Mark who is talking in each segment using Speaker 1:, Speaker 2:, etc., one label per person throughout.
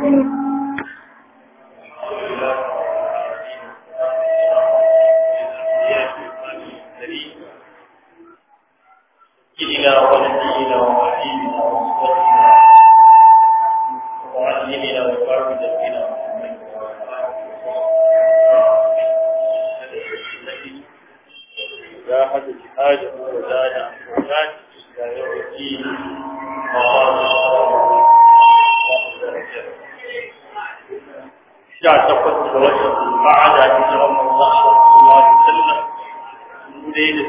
Speaker 1: سيدنا ونبينا وحبيبنا وأسوتنا ومعلمنا وقائد بنا محمد جاهد جهاده وزاد عن حرمات إلى يوم الدين اعتقد توجه بعد هجرة الله صلى الله عليه وسلم من ليلة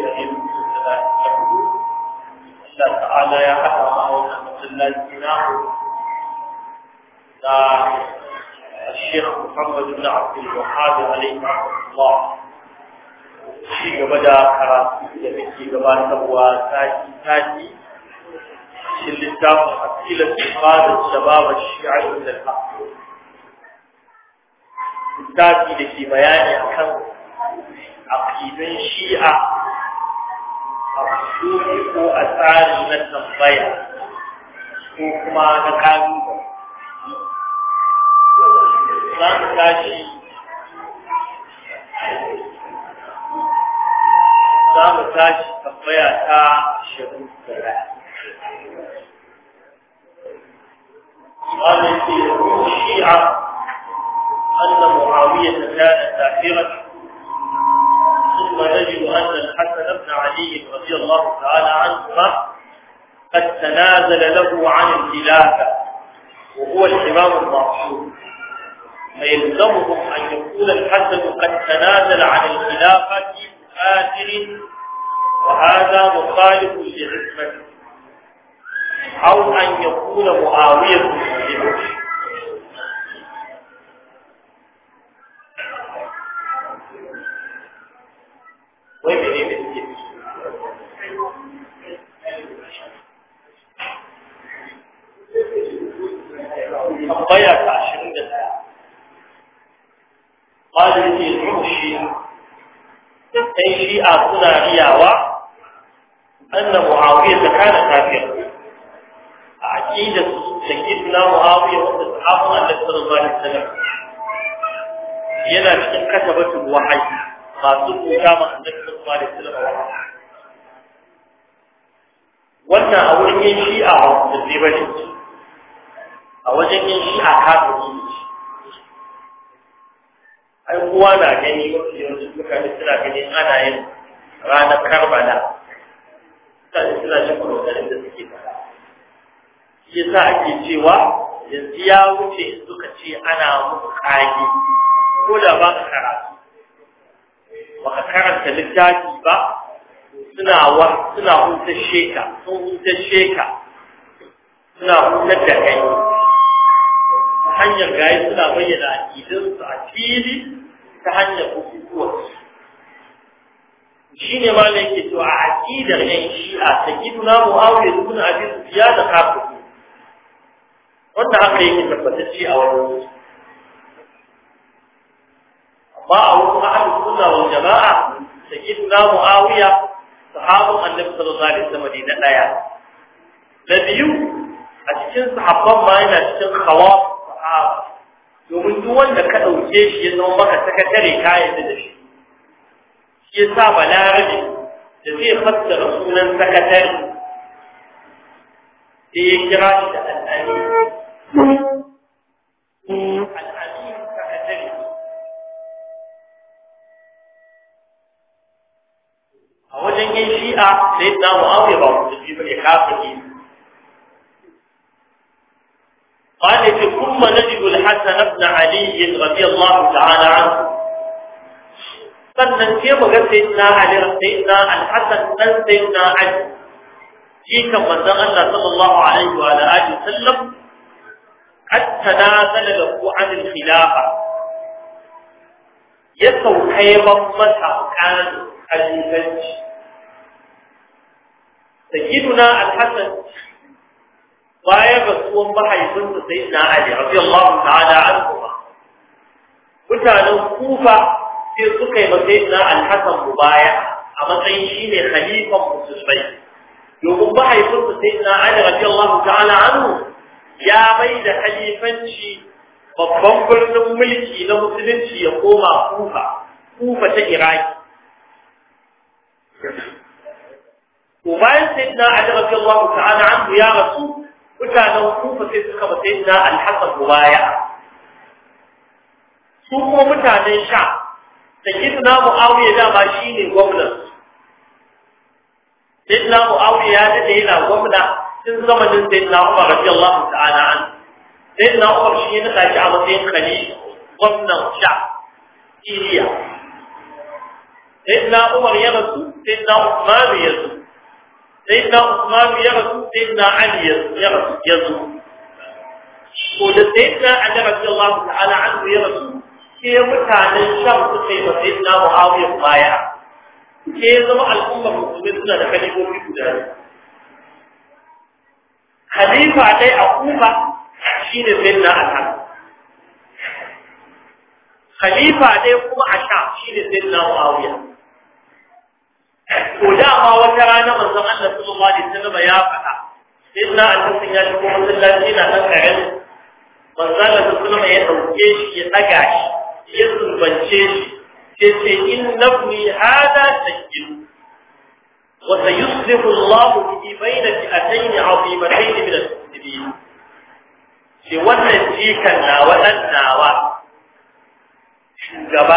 Speaker 1: الله تعالى يا حكم مسلاتنا الشيخ محمد بن عبد الوهاب عليه رحمه الله في بدا karatu da muke gabatarwa sati shi littafin asila ibadat shabab ash-shi'a al-haq littafi da ke bayani akan aqidun shi'a asuli ko asali na tambaya ko kuma na kanu za mu tashi tambaya ta 21 قال الشيعة أن معاوية كان كافرا ثم نجد أن الحسن بن علي رضي الله تعالى عنهما قد تنازل له عن الخلافة وهو الإمام المعصوم فيلزمهم أن يكون الحسن قد تنازل عن الخلافة كافر وهذا مخالف لعصمته أو أن يكون معاوية مسلما tambaya ta 21 قال لي الشيعة أي شيعة كنا رياوة أن معاوية كان كافرا عقيدة سيدنا معاوية والصحابة النبي صلى الله عليه وسلم yana cikin katabatul wahyi masu kama annabi sallallahu alaihi wasallam wannan a wurin yin shi'a da zai bane a wajen yin shi'a kafiri ai kowa na gani wasu mutane suna gani ana yin ranar Karbala mutane suna jin maganganun da suke fara shi yasa ake cewa yanzu ya wuce suka ce ana muku kage ko da ba ka karatu ba ka karanta littafi ba suna hutashe ka suna hutar da kai hanyar gaya suna bayyana aƙidinsu a fili ta hanyar bukukuwa shi ne ma da yake cewa a aƙidar yan shi'a ta giduna mu'awiyar ibn abi sufyan da kafiri wanda haka yake tabbatacce a wurin amma a wurin ahlus sunna wal jama'a sayyidina muawiya sahabban annabi sallallahu alaihi wasallam da daya da biyu a cikin sahabban ma yana cikin khawas sahaba domin duk wanda ka dauke shi ya zama maka sakatare ka yadda da shi shi yasa balarabi da zai fassara sunan sakatare sai ya kira shi da al-amin sakatare a wajen yin shi'a da yadda mu'awiyar ba mu tafi ba ya kafa ne قال ثم نجد الحسن بن علي رضي الله تعالى عنه sannan sai mu ga sayyidina Ali sayyidina Al-Hasan dan sayyidina Ali shi kan manzon Allah sallallahu alaihi wa alihi sallam qad tanazala lahu an al-khilafa ya saukai ban mata kan al-khalifanci sayyidina Al-Hasan bayan rasuwan mahaifinsa sayyidina Ali radiyallahu ta'ala anhu mutanen Kufa sai suka yi sayyidina Al-Hasan mubaya a matsayin shine khalifan musulmai domin mahaifinsa sayyidina Ali radiyallahu ta'ala anhu ya bai da khalifanci babban birnin mulki na musulunci ya koma Kufa ta Iraki. To bayan sayyidina Ali radiyallahu ta'ala anhu ya rasu, mutanen Kufa sai suka ba sayyidina Al-Hasan mubaya. Su kuma mutanen Sha, sayyidina Muawiya dama shine gwamnan. Sayyidina Muawiya ya dade yana gwamna tun zamanin sayyidina Umar radiyallahu ta'ala anhu. Sayyidina Umar shi ne da shi a matsayin khalifa gwamnan Sha, Siriya. Sayyidina Umar ya rasu, sayyidina Uthman ya rasu. Sayyidina Uthman ya rasu, sayyidina Ali ya rasu. Ko da sayyidina Ali radiyallahu ta'ala anhu ya rasu, sai mutanen Sham suka yi wa sayyidina Muawiya baya. Sai zama al'ummar musulmi suna da khalifofi guda biyu. Khalifa dai a Kufa shine sayyidina Al-Hasan. Khalifa dai kuma a Sham shine sayyidina Muawiya. To dama wata rana manzon Allah sallallahu alaihi wasallam ya faɗa sayyidina Al-Hasan ya shigo masallaci na nan karen manzon Allah sallallahu alaihi ya dauke shi ya daga shi ya zumbance shi sai inna ibni hada sayyid wa sayuslihu Allah bi bayna fi'atayn 'azimatayn min al-muslimin. Shi wannan jikan na waɗannawa shugaba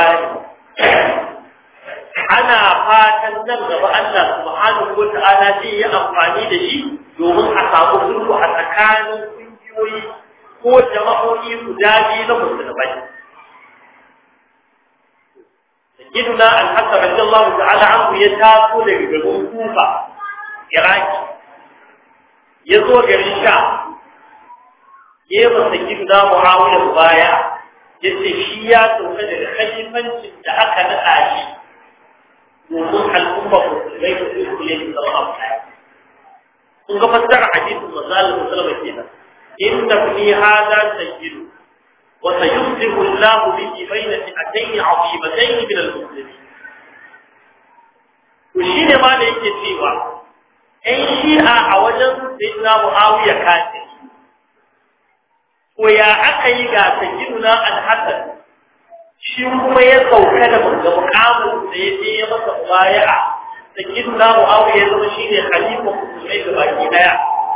Speaker 1: ana fatan nan gaba Allah subhanahu wata'ala zai yi amfani da shi domin a samu sulhu a tsakanin kungiyoyi ko jama'o'i guda biyu na musulmai. Sayyiduna Al-Hasan radiyallahu ta'ala anhu ya taso daga garin Kufa, Iraki, ya zo garin Sha, ya yi sayyiduna Muawiya baya, ya ce shi ya sauka daga khalifancin da aka naɗa shi domin al'umma musulmai da su kule da zama abu ɗaya. Kun ga fassara hadisin manzo Allah sallallahu alaihi wasallam inna fi hadha sayyidu wa sayuslihu Allah bihi bayna fi'atayn 'azimatayn min al-muslimin. To shine ma da yake cewa ɗan Shi'a a wajen sayyidina Muawiya kafiri. Ko ya aka yi ga sayyiduna Al-Hasan shi kuma ya sauka da mukamin da ya je ya masa mubaya'a sayyiduna Muawiya ya zama shine khalifa musulmai da baki daya.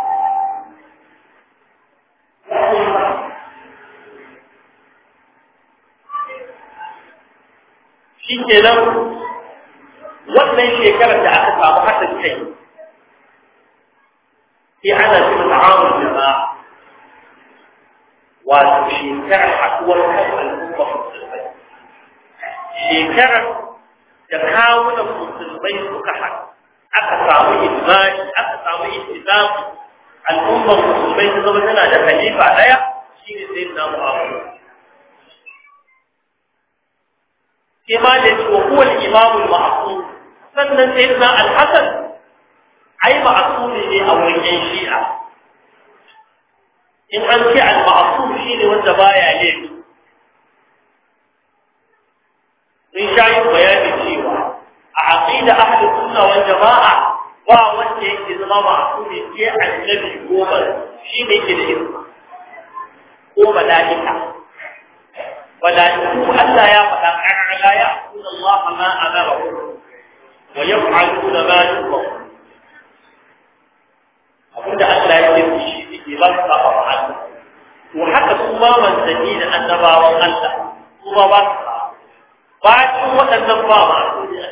Speaker 1: Shi kenan wannan shekarar da aka samu haɗin kai sai ana cikin ta'awun jama'a wato shekarar haɗuwar kan al'umma musulmai, shekarar da kawunan musulmai suka haɗu aka samu ijma'i aka samu ittifaqi al'ummar musulmai ta zama tana da khalifa ɗaya shine sayyidina Muawiya. sai ma da cewa huwa al-imam al-ma'sum sannan sayyidina Al-Hasan ai ma'sumi ne a wurin Shi'a. in an ce al-ma'sum shine wanda baya laifi. in shayi bayanin cewa a aqida ahli sunna wal jama'a ba wanda yake zama ma'sumi sai annabi goma shi ne yake da izini ko malaika. mala'iku Allah ya faɗa la ya'budu Allah ma amara wa yaf'aluna ma yu'mar. abinda Allah ya ce shi yake ba sa fa'ala to haka kuma manzanni da annabawan Allah kuma ba sa ba cikin waɗannan ba ma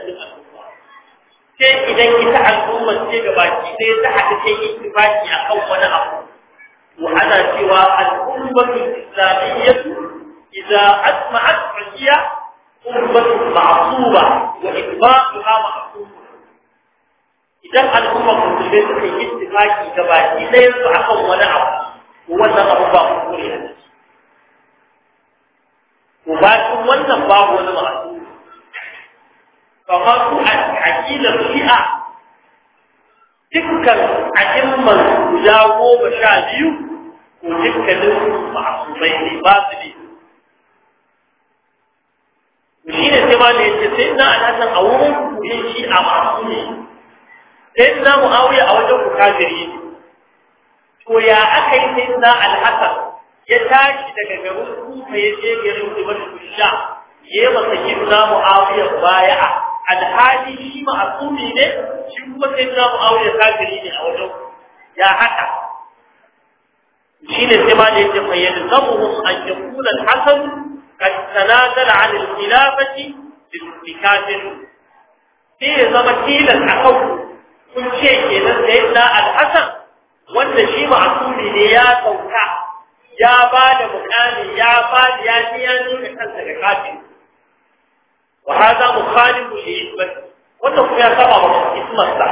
Speaker 1: sai idan ita al'umma ce gabaki sai ta haɗa ta yi ittifaqi akan wani abu to ana cewa al'ummatul islamiyyah إذا أسمعت فهي أمة معصوبة وإتباعها معصوب. إذا الأمة المسلمة في اتفاق كبائي لا يصعب ولا عبد ولا أربع أمور وبعد ولا باب ولا معصوب. فقالوا عقيدة الشيعة تلك الأئمة جاءوا بشاديو وتلك المعصومين باطلين. shi ne sai ma da yake sai na Al-Hasan a wurin kuɗin shi a masu ne sai na Muawiya a wajen ku kafiri ne to ya aka yi sai na Al-Hasan ya tashi daga garin Kufa ya je garin Dimashq sha ya masa sayyidina Muawiya baya'a alhali shi ma'asumi ne shi kuma sayyidina Muawiya kafiri ne a wajen ya haka shine sai ma da yake fayyadamuhum an yakuna al-hasan qad tanazala 'an al-khilafati bil-kafir sai zama tilan akan kun ce kenan sayyidina al-hasan wanda shi ma'asumi ne ya sauka ya ba da mukami ya ba da ya ji ya nuna kansa ga kafin wa hada mukhalifu li isbat wanda kuma ya saba wa ismat sa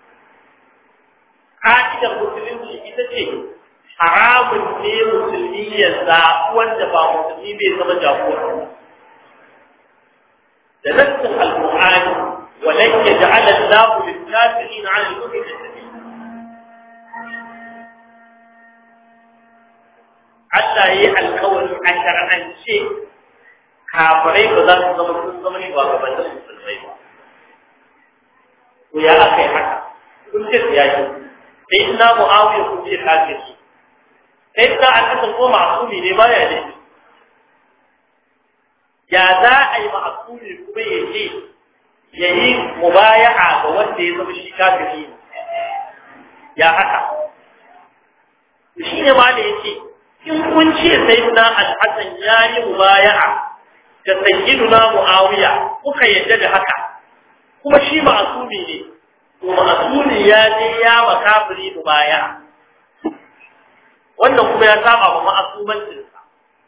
Speaker 1: ka'idar musulunci ita ce haramun ne musulmi ya zaɓi wanda ba musulmi bai zama jagora da nassin alqur'ani wa lan yaj'ala Allahu lil-kafirin 'ala al-mu'minina sabila Allah ya yi alkawari a shar'ance kafirai ba za su zama sun zama shugabannin musulmai ba. To ya aka yi haka? Kun ce su yaki. Sai ina Mu'awiya kun ce kafiri. Sai ina al'asar ko ma'asumi ne ba ya ne. Ya za a yi ma'asumi kuma ya ce ya yi mubaya'a ga wanda ya zama shi kafiri ne. Ya haka. Shi ne ma da ya ce in kun ce sayyidina al-Hasan yayi mubaya'a da sayyidina Muawiya kuka yadda da haka kuma shi ma'asumi ne to ma'asumi ya je ya makafiri mubaya'a wannan kuma ya saba wa ma'asumancin sa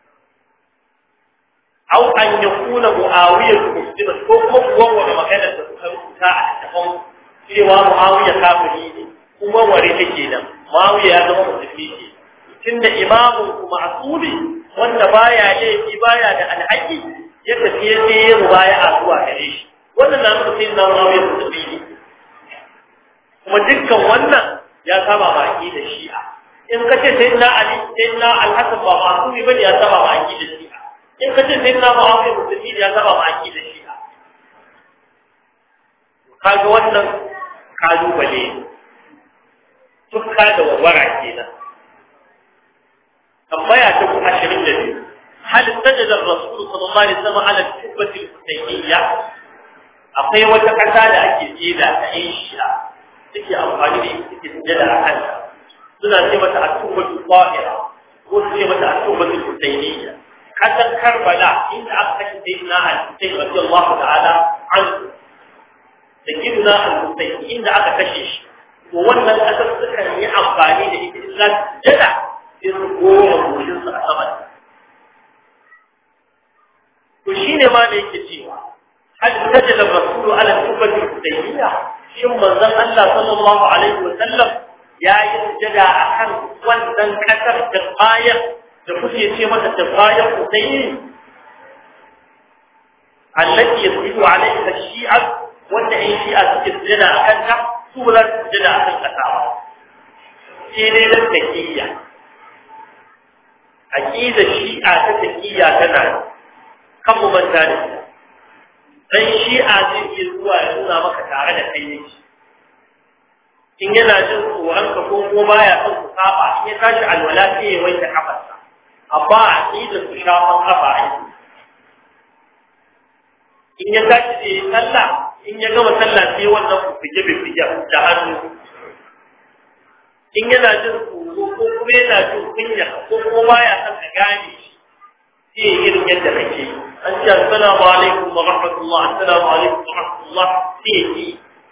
Speaker 1: au an yakuna Muawiya musliman ko kuma wannan magana da suka rubuta a cikin cewa Muawiya kafiri ne kuma ware take nan Muawiya ya zama musulmi ne tunda imamun kuma asuli wanda baya laifi baya da alhaki ya tafi ya je ya mubaya zuwa gare shi wannan na nuna sai na Muawiya musulmi ne kuma dukkan wannan ya saba ba da Shi'a in kace sai na Ali sai na Al-Hasan ba asuli bane ya saba ba da Shi'a in kace sai na Muawiya musulmi ne ya saba ba da Shi'a kaga wannan kalubale tukka da warwara kenan tambaya ta 22 hal sajada ar-rasul sallallahu alaihi wasallam ala al-kubbati al-husayniyya akwai wata kasa da ake jeda ta Aisha take amfani da ita take sujada a kanta suna ce mata at-kubbatu al-qahira ko ce mata at-kubbatu al-husayniyya kasar Karbala inda aka kashe sayyidina Ali radiyallahu ta'ala anhu sayyidina al-Husayn inda aka kashe shi to wannan kasar suka yi amfani da ita illa sujada in goma bushinsu a saman. To shi ne ma da yake cewa, hal tajala rasulu ala tubbati hudaybiya shin manzon Allah sallallahu alaihi wa sallam ya yi sujada akan wannan kasar tabaya da kuke ce mata tabaya hudaybi allati yasbihu alaiha shi'a wanda in shi'a suke sujada akan ta su ba za su sujada akan kasa ba. Sai dai da takiyya aqida shi'a ta taqiya tana kan mu banta ne dan shi'a zai yi zuwa ya nuna maka tare da kai yake in yana jin tsoron ka ko baya son ku saba in ya tashi alwala sai ya wanke kafarsa amma aqida su shafan kafa ai in ya tashi da sallah in ya gama sallah sai wannan ku fige da hannu in yana jin tsoro ko kuma yana jin kunya ko kuma baya son ka gane shi sai irin yadda kake an ce assalamu alaikum wa rahmatullah assalamu alaikum wa rahmatullah sai yi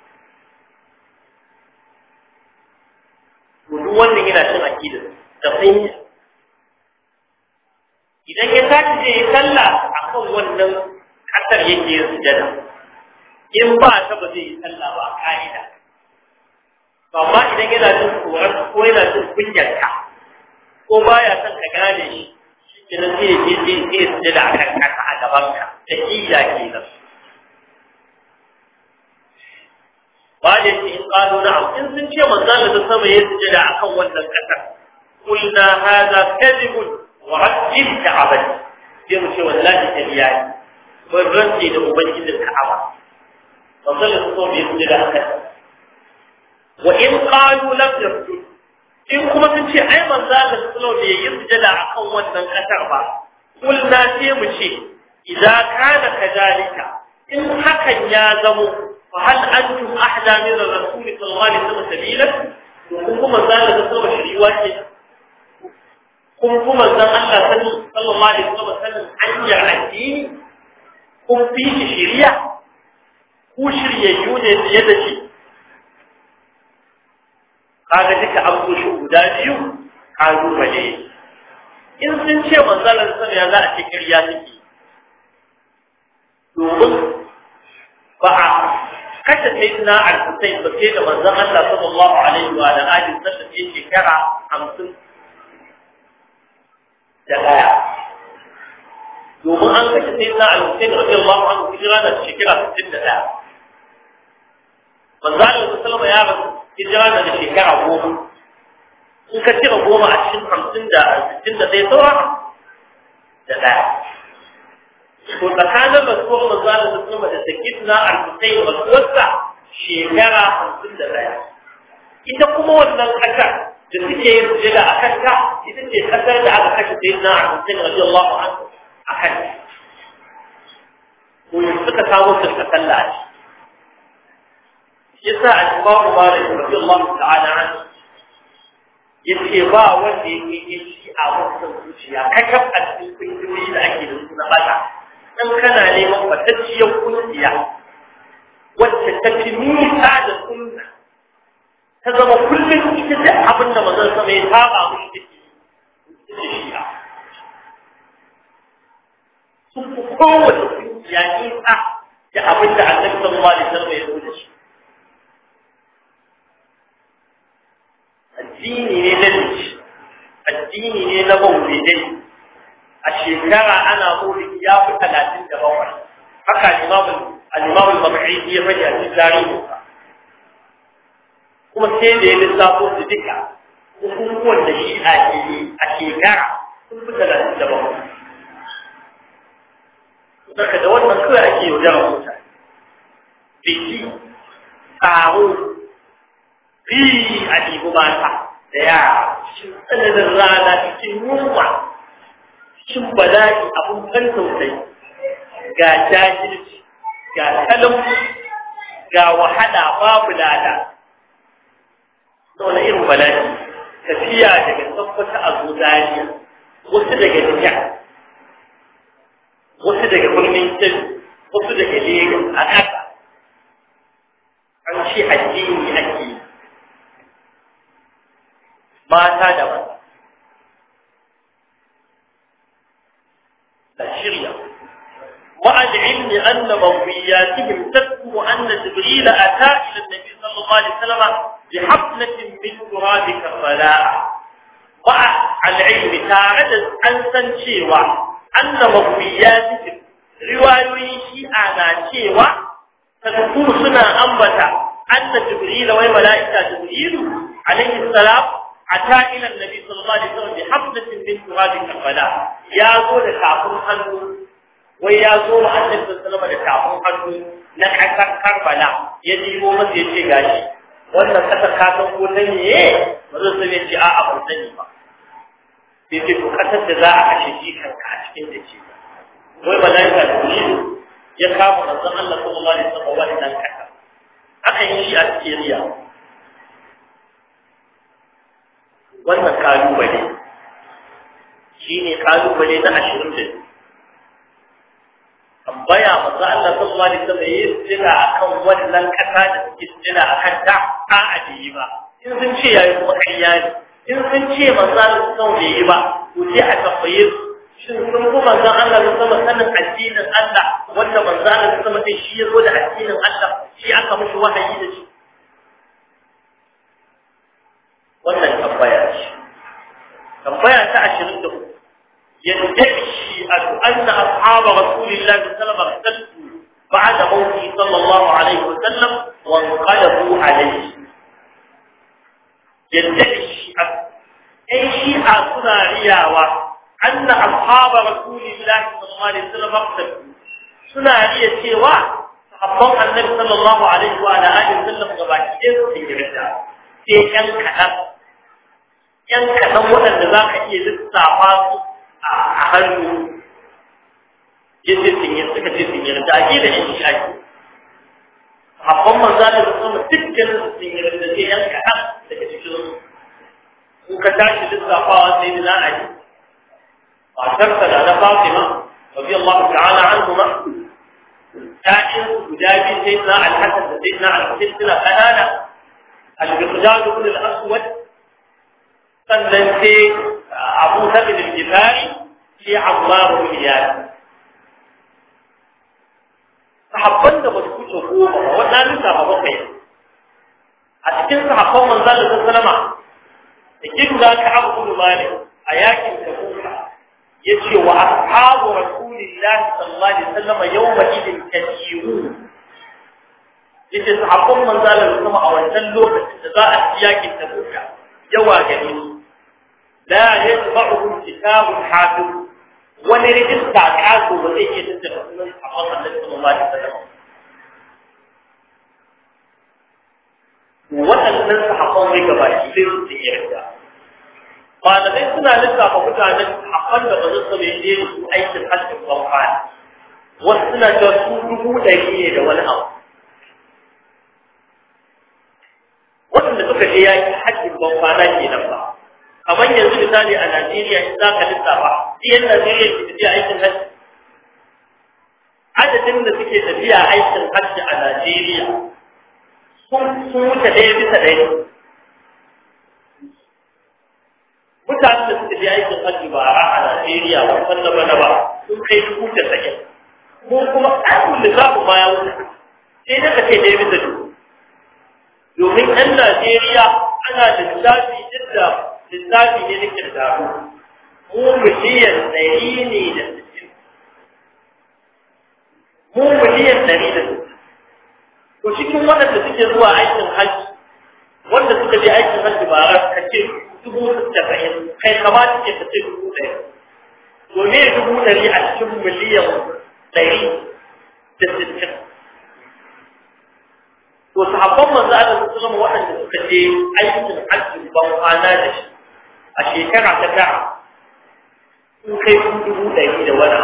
Speaker 1: duk wannan yana cin akida da kunya idan ya tashi da ya sallah akan wannan kasar yake yin sujada in ba ta ba zai yi sallah ba ka'ida amma idan yana jin tsoron ko yana jin kunyarka ko baya son ka gane shi kenan sai ya je sai da akan kasa a gaban ka da kiyya kenan ba da shi in qalu na'am in sun ce manzo Allah da sama ya sujada akan wannan kasar kulna hadha kadhibun wa rajil ka'aba sai mu ce wallahi kariya ne ban rantsi da ubangijin ka'aba manzo Allah da sama ya sujada akan wa in qalu lam yasjud in kuma sun ce ai manzo Allah sallallahu alaihi wasallam bai yi sujada akan wannan kasar ba kulna sai mu ce idan kana kadalika in hakan ya zamo fa hal antum ahda min rasul sallallahu alaihi wasallam sabila to kuma manzo Allah sallallahu alaihi wasallam shiriwa ce kuma manzo Allah sallallahu alaihi wasallam hanyar addini kun fi shiriya ku shiryayyu ne fiye da shi kaga duka amsoshi guda biyu kalubale in sun ce manzalar sama ya za a ce kirya take domin ba a kashe sai na al-Husayn ba sai da manzon Allah sallallahu alaihi wa alihi wasallam ya shekara 50 da daya domin an kashe sai na al-Husayn radiyallahu anhu hijira da shekara 61 manzon Allah sallallahu alaihi wa alihi hijira da shekara 10 in ka cire 10 a cikin 50 da 60 da sai saura da daya to tsakanin rasuwar manzo Allah sallallahu alaihi da sakitna al-Husayn rasuwarsa shekara 51 ita kuma wannan kasar da suke yin sujada a kanta ita ce kasar da aka kashe sayyidina al-Husayn radiyallahu anhu a kan ko suka samu suka sallah yasa al-Imam Malik radiyallahu ta'ala anhu yace ba wanda yake shi a wannan zuciya kakaf a cikin kungiyoyi da ake da su na bata dan kana neman fatacciyar kungiya wacce ta fi nisa da sunna ta zama kullum ita da abin da manzon sama ya saba mushi take shi'a sun fi kowace kungiya nisa da abin da Annabi sallallahu alaihi wasallam ya zo da shi addini ne na dace addini ne na maulidai a shekara ana maulidi ya fi 37 haka al-imam al-Mab'idi ya faɗi a cikin tarihi kuma sai da ya lissafo su duka hukumar da shi a shekara sun fi 37 saka da wannan kawai ake yaudarar mutane biki tsaro fi a ɗibu mata da yara cikin tsananin rana cikin yunwa cikin bala'i abin kan tausayi ga jahilci ga talauci ga wahala babu lada wani irin bala'i tafiya daga tabbata a zozaniya wasu daga jiya wasu daga birnin kebbi wasu daga lagos a ƙasa an ce addini ake yi mata da maza da shirya مع العلم أن مروياتهم تذكر أن جبريل أتى إلى النبي صلى الله عليه وسلم بحفنة من تراب كربلاء مع العلم تعرض أن تنشيوا أن مروياتهم رواية شيئا شيوا تذكر سنة أنبتا أن جبريل وملائكة جبريل عليه السلام أتى إلى النبي صلى الله عليه وسلم بحفنة من تراب كربلاء يا زول كافر حنو ويا زول النبي صلى الله عليه وسلم كافر حنو نكسر كربلاء يجيبوا مس يجي غاشي wannan kasar kasan ko ta ne bazan sani ce a ban sani ba sai ce ko kasar da za a kashe shi kanka a cikin da ce wai malaika da shi ya kama manzon Allah sallallahu alaihi wasallam wannan kasa aka yi shi a cikin riya wannan kalubale shine kalubale na 20 tambaya manzo Allah sallallahu alaihi wasallam yayin jira akan wannan kasa da suke jira akan ta a ajiyi ba in sun ce yayi kuma kayya ne in sun ce manzo Allah sallallahu alaihi ba to sai a tambaye shin sun ku manzo Allah sallallahu alaihi sanin addinin Allah wanda manzo Allah sallallahu alaihi shi yazo da addinin Allah shi aka mushi wahayi da shi wannan tambaya ce tambaya ta 24 يدعي الشيعة أن أصحاب رسول الله صلى الله عليه وسلم ارتدوا بعد موته صلى الله عليه وسلم وانقلبوا عليه يدعي الشيعة أي شيعة سنة رياوة أن أصحاب رسول الله صلى الله عليه وسلم ارتدوا سنة رياوة سوى صحابة النبي صلى الله عليه وآله وسلم وبعدين في الرجاء في كان كهب yan kaɗan waɗanda za ka iya lissafa su a hannu yace sun yi suka ce sun yi da ake da yan shaki habban manzo da kuma dukkan sun yi da ke yan kaɗan daga cikin su in ka tashi lissafawa sai da Ali matarsa da na Fatima radiyallahu ta'ala anhuma ta'in guda biyu sai na al-Hasan da sai na al-Husayn suna kanana al-Miqdad ibn al-Aswad sannan sai Abu Thabit al-Ghifari sai Ammar ibn Yasir sahabban da ba su wuce goma ba wannan lissafa bakwai a cikin sahabban manzo da sallama da kin da ka Abu Malik a yakin Tabuka yace wa ashabu rasulillahi sallallahu alaihi wasallam yawma idin kasiru yace sahabban manzo da sallama a wannan lokacin da za a yi yakin Tabuka yawa gare su la yatba'uhum kitabun hafiz wani rijista kaso ba zai iya tattara sunan sahabban Annabi sallallahu alaihi wasallam waɗannan sahabban mai gabaki sai su yarda malamai suna lissafa mutanen sahabban da ba su bai je su aikin hajjin banfani wasu suna cewa su 100 ne da wani abu waɗanda suka je yaki hajjin banfana kenan ba kamar yanzu misali a Najeriya in za ka lissafa yan Najeriya ke tafiya aikin hajji adadin da suke tafiya aikin hajji a Najeriya sun wuce ɗaya bisa ɗaya mutanen da suka je aikin hajji ba a Najeriya ba san na bana ba sun kai 90,000 ko kuma ɗan lissafin ma ya wuce sai da ka ce ɗaya bisa dubu domin ɗan Najeriya ana da lissafi duk da lissafi ne na kirdaru mu miliyan 100 ne da 60 mu miliyan 160 to cikin waɗanda suke zuwa aikin hajji wanda suka je aikin hajji ba a kace 70,000 kai kamata ke kace 1,000 to ne 100,000 a cikin miliyan 160 to sahabban manzo Allah sallallahu alaihi wasallam waɗanda suka je aikin hajji ban kwana da shi a shekara ta tara sun kai 100,000 da wani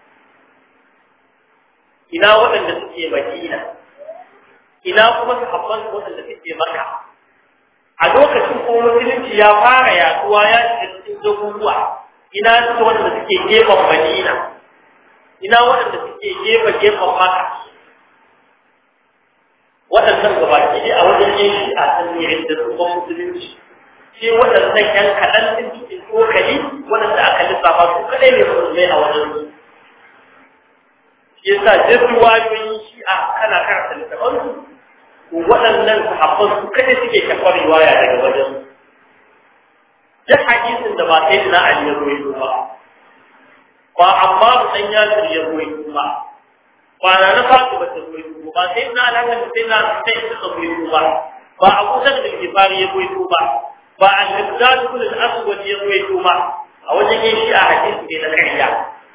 Speaker 1: ina waɗanda suke Madina ina kuma sahabban waɗanda suke Makka a lokacin ko musulunci ya fara yaduwa ya shiga cikin garuruwa ina su waɗanda suke gefen Madina ina waɗanda suke gefen Makka waɗannan gabaki ne a wajen yin shi a sanyi da su ban musulunci sai waɗannan yan kaɗan ɗin cikin tsokali waɗanda aka lissafa su kaɗai ne musulmai a wajen su shi yasa duk ruwayoyin shi a kana karanta littafansu waɗannan sahabban su kaɗai suke kafar riwaya daga wajen su duk hadisin da ba sai na Ali ya ruwaito ba amma dan Yasir ya ruwaito ba na Fatima ta ruwaito ba sai na Alhaji sai na sai ta ruwaito ba Abu Dawud al-Ghifari ya ruwaito ba al-Miqdad ibn al-Aswad ya ruwaito a wajen yin shi a hadisi ne na kariya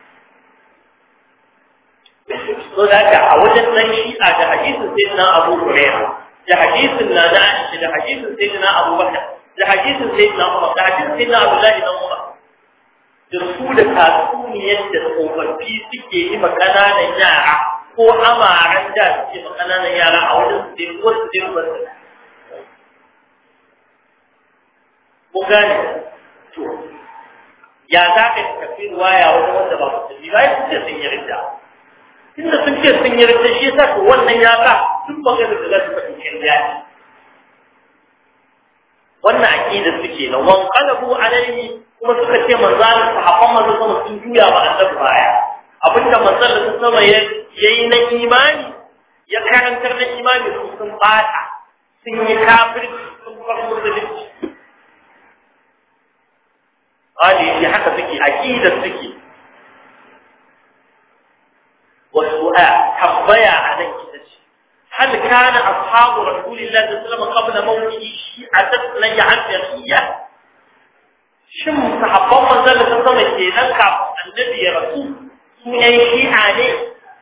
Speaker 1: so da a wajen nan shi a da hadisin sai na Abu Hurairah da hadisin na Aisha da hadisin sai na Abu Bakar da hadisin sai na Umar da hadisin sai na Abdullah ibn Umar da su da tatsuniyar da tsofaffi suke yi makananan yara ko amaran da suke makananan yara a wajen su dai wasu dai wasu mun gane to ya za ka tafi waya wajen wanda ba su tafi ba ya ce sun yi rinda inda sun ce sun yi rinda shi yasa to wannan ya sa sun magana da za su faɗi kirya wannan aqida suke nan wan qalabu alaihi kuma suka ce manzalin sahabban manzon sama sun juya ba annabi baya abinda manzalin sama yayi na imani ya karantar da imani sun bata sun yi kafirci sun farko da dinki ali shi haka suke aqida suke wasu tabbaya a nan kitace هل كان أصحاب رسول الله صلى الله عليه وسلم قبل موته شيعة نجعل شيعة شم صحابة من ذلك الزمن كي النبي رسول سنين شيعة ليه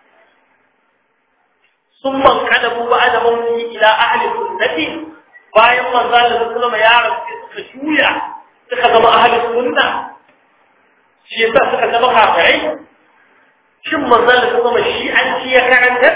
Speaker 1: ثم انقلبوا بعد موته إلى أهل سنته bayan manzo Allah sallallahu alaihi wasallam ya rasu suka juya suka zama ahlus sunna shi yasa suka zama kafirai shin manzon da kuma shi an ci ya karanta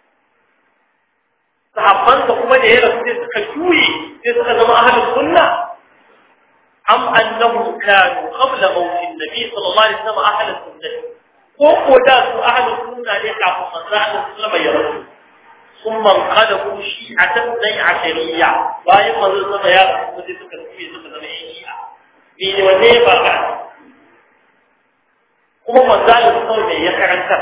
Speaker 1: sahabban kuma da ya rasu sai suka juye sai suka zama ahlus sunna am annahum kanu qabla mawtin nabi sallallahu alaihi wasallam ahlus sunna ko da su ahlus sunna ne kafin manzon Allah sallallahu alaihi wasallam ya rasu ثم انقلبوا شيعة اثني عشرية باين مزل سما يا رسول الله suka tafi suka zama yan shi'a ne wanne ba ka kuma manzalin sau ne ya karanta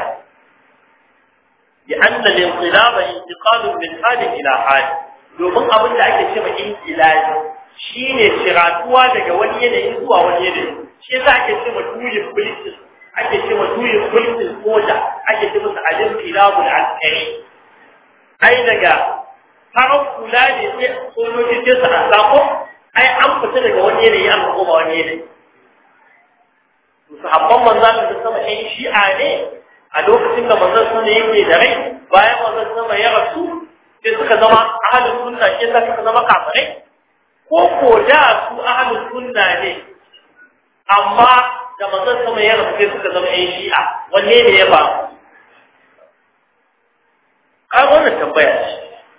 Speaker 1: ya anna al-inqilab intiqal min hal ila hal domin abin da ake cewa inqilab shine shiratuwa daga wani yanayi zuwa wani yanayi shi yasa ake cewa juyin mulki ake cewa juyin mulkin soja ake cewa al-inqilab al-askari ai daga farar kula ne sai sojoji sai su asako ai an fita daga wani yanayi an koma wani yanayi sahabban manzon da sama ɗan shi'a ne a lokacin da manzon sunna yake da rai bayan manzon sama ya rasu sai suka zama ahlus sunna sai suka zama kafirai ko da su ahlus sunna ne amma da manzon sama ya rasu sai suka zama ɗan shi'a wanne ne ya ba ai wannan tambaya ce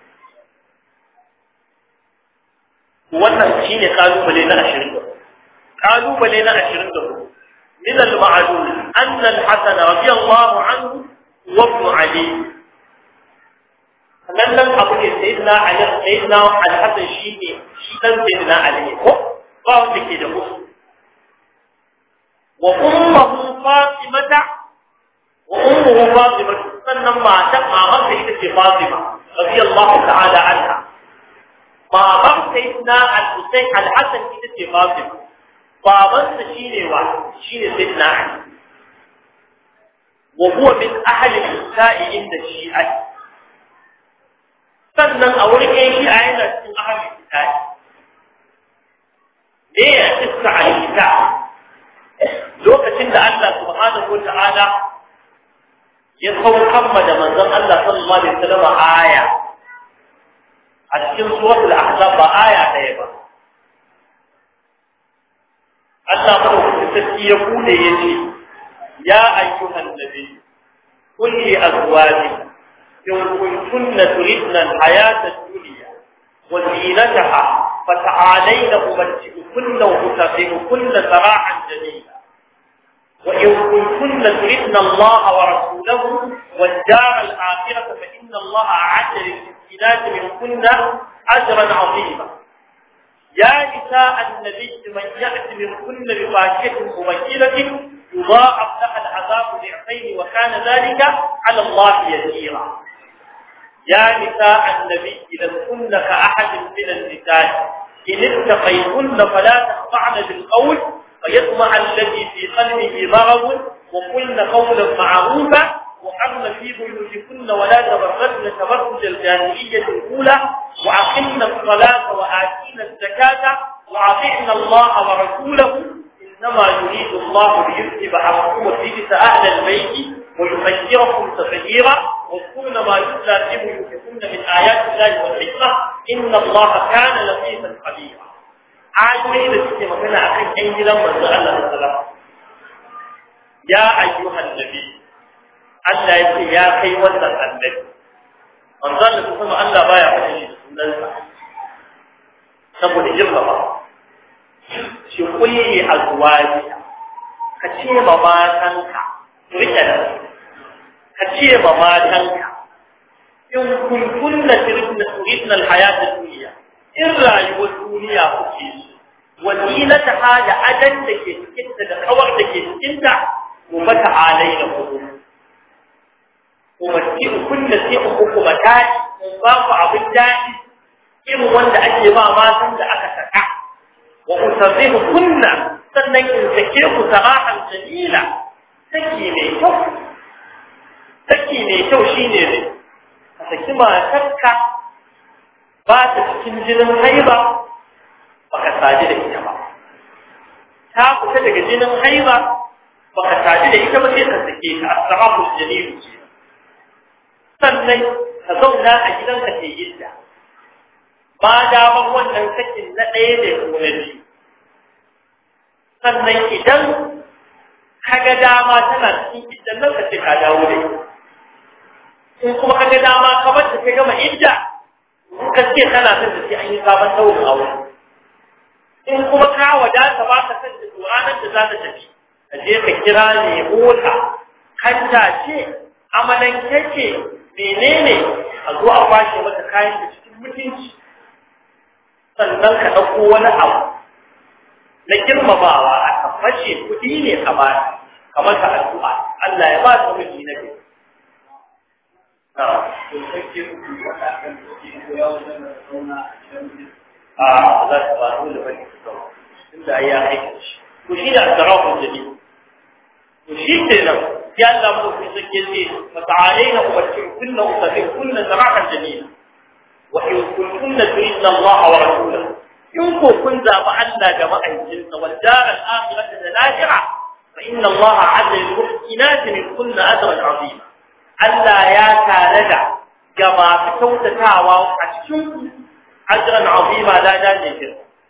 Speaker 1: wannan shine kalubale na 20 kalubale na 20 من المعلوم أن الحسن رضي الله عنه وابن علي لم أقول سيدنا علي سيدنا الحسن شيني سيدنا علي قال كده وأمه فاطمة sannan mamar da ita ce Fatima radiyallahu ta'ala anha mamar sayyidina al-Husayn al-Hasan ita ce Fatima baban sa shine sayyidina Ali wa huwa min ahli al-Isa'i inda Shi'a sannan a wurin Shi'a yana cikin ahli al-Isa'i ne ya tsaka al-Isa lokacin da Allah subhanahu wa ta'ala ya saukan da manzon Allah sallallahu alaihi wasallam aya a cikin suratul ahzab ba aya ɗaya ba Allah madaukakin sarki ya bude yace ya ayyuhan nabi qul li azwajika in kuntunna turidna al-hayata ad-dunya wa zinataha fata'alayna umatti'ukunna wa usafihukunna sarahan jamila وإن كنتن تردن الله ورسوله والدار الآخرة فإن الله أعد للمحسنات منكن أجرا عظيما يا نساء النبي من يأت منكن بفاحشة مبينة يضاعف لها العذاب ضعفين وكان ذلك على الله يسيرا يا نساء النبي إذا كن كأحد من النساء إن اتقيتن فلا تخضعن بالقول فيطمع الذي في قلبه مرض وقلن قولا معروفا وقرن في بيوتكن ولا تبرجن تبرج الجاهلية الأولى وأقمنا الصلاة وآتينا الزكاة وأطعنا الله ورسوله إنما يريد الله ليذهب عنكم الرجس أهل البيت ويخيركم تخييرا واذكرن ما يتلى في بيوتكن من آيات الله والحكمة إن الله كان لطيفا خبيرا ayoyi da suke magana a kan ƴan gidan manzo Allah sallallahu alaihi wasallam ya ayyuhan nabi Allah yake ya kai wannan annabi manzo Allah kuma Allah baya faɗi shi sunansa saboda girmama shi kulli azwaji ka ce ma matanka rike da ka ce ma matanka in kuntunna turidna al-hayat ad-dunya in rayuwar duniya kuke wasilataha da adan da ke cikinta da kawar da ke cikinta ku mata alaina ku umarci kunna sai ku mata ku ba ku abin daɗi irin wanda ake ba matan da aka saka wa usarrihu kunna sannan in sake ku sarahan jamila saki mai kyau shine ne ka saki matarka ba ta cikin jinin haiba baka saji da ita ba ta fita daga jinin haiba baka saji da ita ba sai ka sake ta as-sarahul jalil sannan ka zauna a gidanka ke yidda ba da wannan sakin na ɗaya da ko na biyu sannan idan kaga dama tana cikin iddan nan ka ce ka dawo da ita in kuma kaga dama ka bar ta kai gama idda in ka ce kana son ta sai an yi sabon daurin aure in kuma ka wadata ba ka san da ranar da za ta tafi ka je ka kira ne mota kanta ce amalan kake menene a zo a kwashe mata kayan da cikin mutunci sannan ka ɗauko wani abu na girmamawa a kan fashe kuɗi ne ka ba kamar ka addu'a Allah ya ba ta miji na gari. A za ta ba dole ba ne su zauna inda ya aika shi. Ku shi da asarafin jami'a. Ku shi ke nan ya Allah mu fi sake ce fata'alaina umarcin kunna usafin kunna sarafin jami'a. Wa in kuntunna turidna Allah wa rasulahu in ko kun zaɓi Allah da ma'aikinsa wal daral akhirata da lahira fa inna Allah adda lil muhsinati min kunna ajran azima Allah ya tanada ga masu kyautatawa a cikin ajran azima la dace shi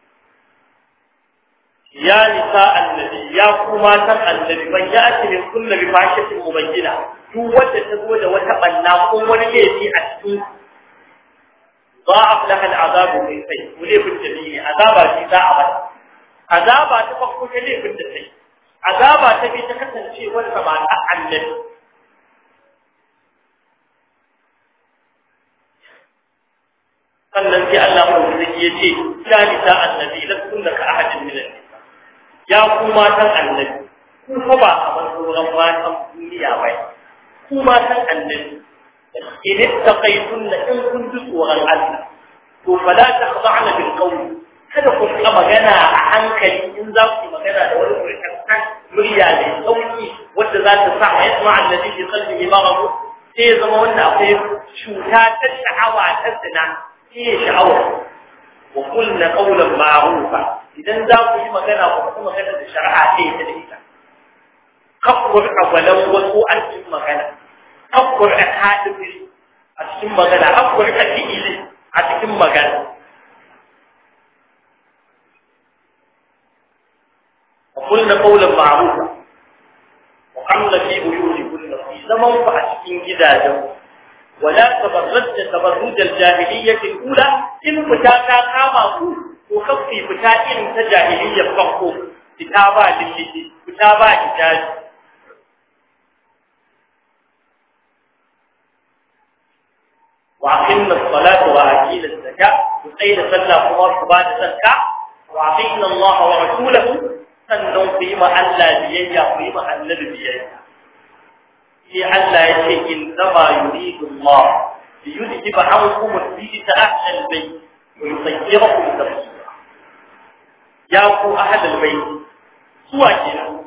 Speaker 1: ya nisa annabi ya kuma tan annabi ban ya ake min kunna bi fashatin mubayyina duk wanda ta zo da wata banna ko wani laifi a cikin ضاعف لها العذاب ضعفين وليه في الجميع عذابا في ضاعف عذابا تفكر ليه في الجميع عذابا تبي تكسر شيء ولا ما تعلم sannan sai Allah mu zai yace ya nisa annabi lakunna ka ahadin min an-nisa ya ku matan annabi ku fa ba kamar sauran matan duniya ba ku matan annabi إن اتقيتن إن كنت سوغا الله فلا تخضعن بالقول kada ku ga magana a hankali in za ku magana da wani kurkan murya da sauki wanda za ta sa ya tsama annabi fi qalbihi marad sai zama wanda akwai cuta ta sha'awa ta zina sai sha'awa wa qulna qawlan ma'rufa idan za ku yi magana ku kuma magana da shari'a ce ta ita kafur awalan wasu a cikin magana kafur akadiri a cikin magana kafur akili a cikin magana وقلنا قولا معروفا وقمنا في بيوتكن في زمن فأسكن جدادا ولا تبرجن تبرج الجاهلية الأولى إن فتاتا كاماكو وخفي فتاة جاهلية فقو كتابا للجي كتابا إجاز وعقمنا الصلاة وأكيل الزكاة وقيل صلى قمر بعد الزكاة وعقمنا الله ورسوله sannan ku yi ma Allah biyayya ku yi ma annabi biyayya sai Allah ya ce in zama yuridu Allah yudhiba ankum al-rijsa ahla al-bayt wa yutahhirakum tatheera ya ku ahla al-bayt suwa kenan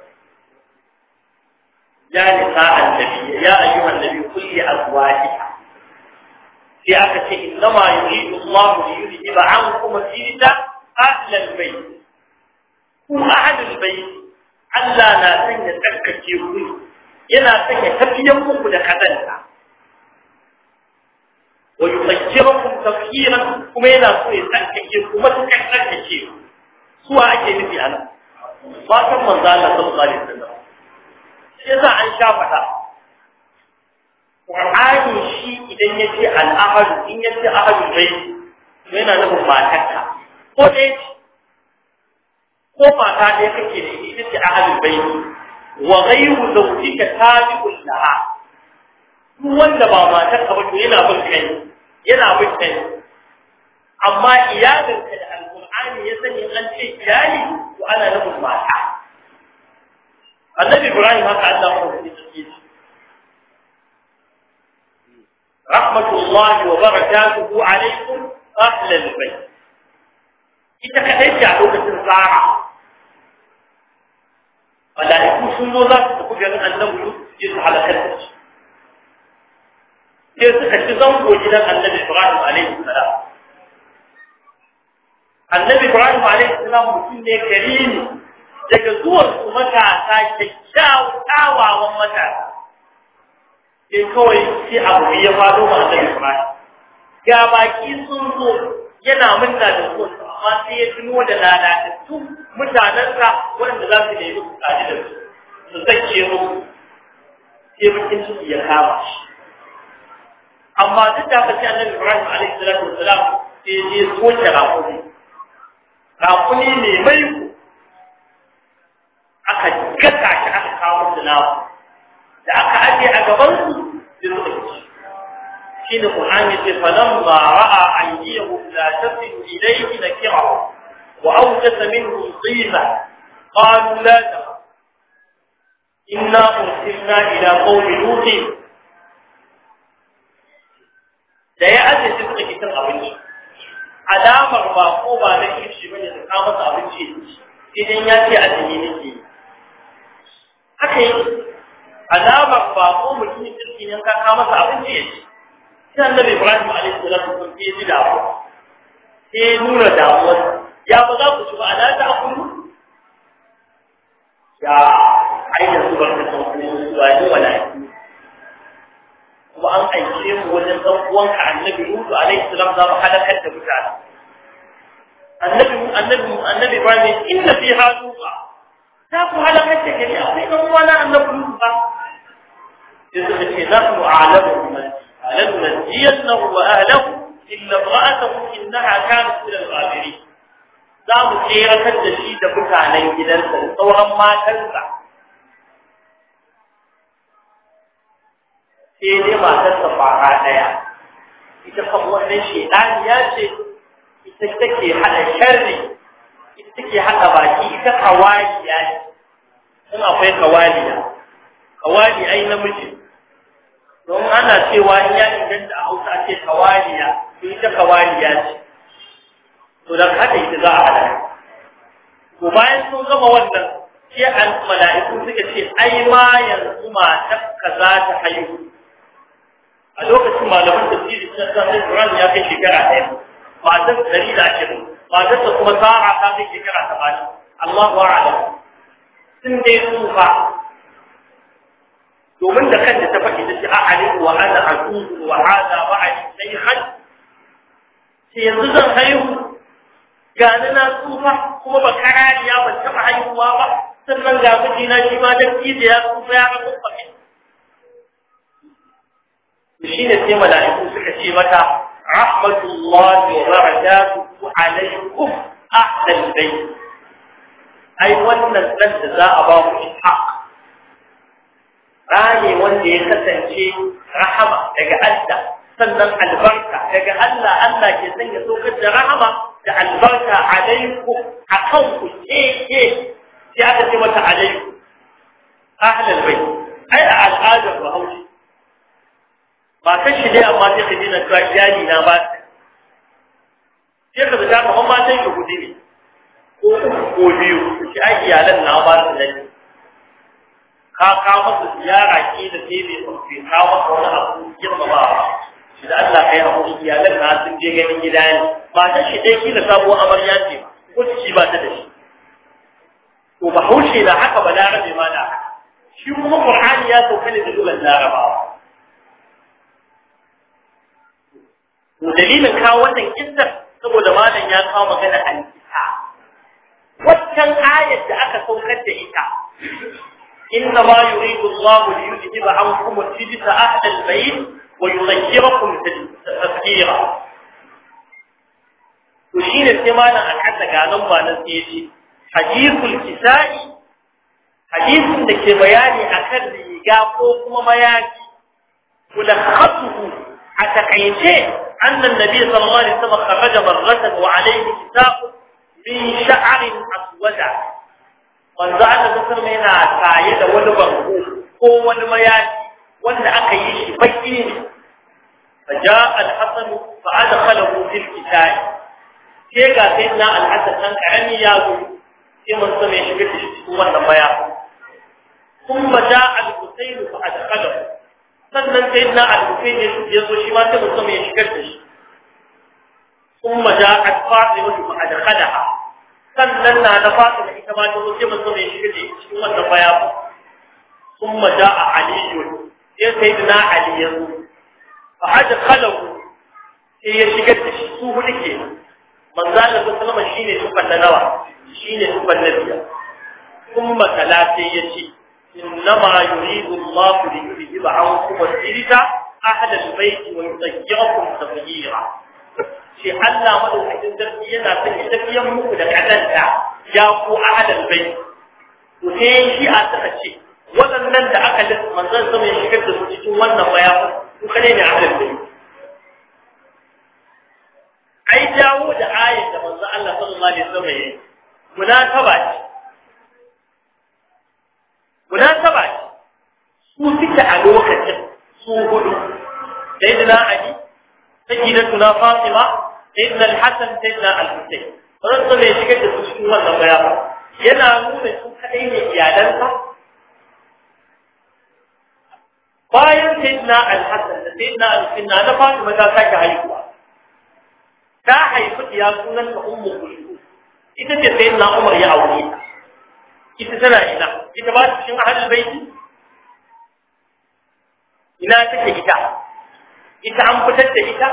Speaker 1: ya nisa annabi ya ayyuha an-nabi qul li azwajika sai aka ce in zama yuridu Allah yudhiba ankum al-rijsa ahla al-bayt ku ahadul bayt Allah na san ya tsarkake ku yana san ya tafiyan muku da kazanta wa yuzakkirukum tafkiran kuma yana so ya tsarkake ku matuƙar tsarkake su ake nufi ana fatan manzo Allah sallallahu alaihi wasallam sai za an sha fada Qur'ani shi idan yace al-ahad in yace ahadul bayt yana nufin matarka ko dai ko mata da kake da ita ce ahlul bayt wa ghayru zawjika tabi'un laha duk wanda ba matar ka ba to yana bin kai amma iyalinka da alqur'ani ya sani an ce iyali to ana nufin mata annabi ibrahim haka Allah ya ce rahmatullahi wa barakatuhu alaykum ahlul bayt ita kadai ce a lokacin tsara mala'iku sun zo za su tafi ganin annabi Yusuf je su halakar da shi sai suka ci zango gidan annabi Ibrahim alaihi salam annabi Ibrahim alaihi salam mutum ne karimi daga zuwan su matasa kyawawan matasa sai kawai sai abu ya faɗo ma annabi Ibrahim ga baki sun zo yana munna da su amma sai ya tuno da lalatattu mutanensa wanda za su nemi su kaji da su zakke mu sai bakin ciki ya kama shi amma duk da kace Annabi Ibrahim alaihi salatu wassalam sai ya soke rakuni ne mai aka gata shi aka kawo da nawa da aka aje a gaban su sai suka ci shine Qur'ani ce falamma ra'a aydiyahu la tasilu ilayhi nakira wa awjasa minhu dhiba qalu la takhaf inna ursilna ila qawmi lut da ya aje shi suka kitan abinci alamar ba ko ba da kishi bane da ka masa abinci idan ya ce azumi nake haka yake alamar ba ko mutum kirki ne ka masa abinci yake sai Annabi Ibrahim alaihi salatu wasallam ya ji dawo sai nuna damuwa ya ba za ku ci ba ala ta akulu ya aida su barka san ku ba ni wala kuma an aike mu wajen dan uwanka Annabi Lut alaihi salam za mu halakar da mutane Annabi Ibrahim inna fiha duqa ta ku halakar da gari akwai dan uwana Annabi Lut ba sai suka ce nahnu a'lamu man لننجينه وأهله إلا امرأته إنها كانت من الغابرين za mu tseratar da shi da mutanen gidansa da sauran matansa sai dai matarsa fara ɗaya ita kan wannan shedaniya ce ita take hada sharri ita take hada baki ita kawaliya ce kuma akwai kawali ai namiji don ana cewa in ya inganta a Hausa ce kawaliya to ita kawaliya ce to dan haka ita za a hada to bayan sun gama wannan sai an mala'iku suka ce ai ma yanzu matar ka za ta haihu a lokacin malaman tafsiri sun san Quran ya kai shekara 1 matar 120 matar ta kuma sa'a ta kai shekara 70 Allahu a'lam sun dai tsufa domin da kanta ta faɗi ta ce a'ali wa ana a'udhu wa hada ba'ali shaykhan sai yanzu zan haihu gani na tsufa kuma ba karariya ban taɓa haihuwa ba sannan ga mijina shi ma da ya tsufa ya rabu faɗi shi ne sai mala'iku suka ce mata rahmatullahi wa barakatuhu alaikum ahlal bayt ai wannan dan da za a ba mu ishaq rane wanda ya kasance rahama daga Allah sannan albarka daga Allah Allah ke sanya sokar da rahama da albarka alaikum akan ku sai aka ce mata alaikum ahlal bayt ai al'adar bahaushe ba kan shi dai amma sai ka dina cewa iyali na ba sai ka zata kamar matan shi gudu ne ko biyu shi ai iyalan na ba su ne ka masa ziyara ki da sai bai sauke ka masa wani abu girmamawa shi da Allah kai hakuri iyalan na sun je ganin gida ne ba ta shi dai kila sabo amarya ce ko shi ba ta da shi to bahaushe da haka balarabe ma da shi kuma Qur'ani ya sauka ne da lugar Larabawa dalilin kawo wannan kissar saboda malam ya kawo magana al-kita wannan ayat da aka saukar da ita inna ma yuridu Allahu li yudhiba ankum rijsa ahli al-bayt wa yudhkirakum tadhkira to shine sai malam akan daga nan ba nan sai yace hadithul kisa'i hadithin da ke bayani akan riga ko kuma mayaki mulakhatuhu a takaice أن النبي صلى الله عليه وسلم خرج مرة وعليه كتاب من شعر أسود وانزعل مصر منها كاية والبنغو هو الميات وان أكيش بيين فجاء الحسن فأدخله في الكتاب كيغا سيدنا الحسن أن أعني ياغو كما سمع شكرت هو الميات ثم جاء الحسين فأدخله sannan sai na al-Husayn ya zo shi ma sai mutum ya shigar da shi kuma ja'at Fatima fa adkhalaha sannan na Fatima ita ma ta zo sai mutum ya shigar da shi cikin wannan bayanin kuma ja'a Ali ya sayyidina Ali ya zo fa adkhalahu sai ya shigar da shi su hudu ke manzo Allah sallallahu alaihi shine sufan na nawa shine sufan na biyar kuma talate yace innama yuridu Allah li yuzhiba ankum al-rijsa ahla al-bayt wa yutahhirakum tatheera shi Allah madaukakin sarki yana son ya tafiyar muku da kadanta ya ku ahla al-bayt to sai shi a saka ce waɗannan da aka lissa manzon sama ya shigar da su cikin wannan bayanin su kane ne ahla al-bayt ai jawo da ayat da manzo Allah sallallahu alaihi wasallam yayi munasaba su fita a lokacin su hudu sayyidina Ali sayyidatuna Fatima sayyidina Al-Hasan sayyidina Al-Husayn wannan ne shigar da su cikin wannan bayani yana nuna su kadai ne iyalansa bayan sayyidina Al-Hasan da sayyidina Al-Husayn na Fatima ta sake haihuwa ta haifi ya sunan ta ummu kulthum ita ce sai na Umar ya aure ta ita tana ina ita ba ta cikin ahlul baiti ina take ita an fitar da ita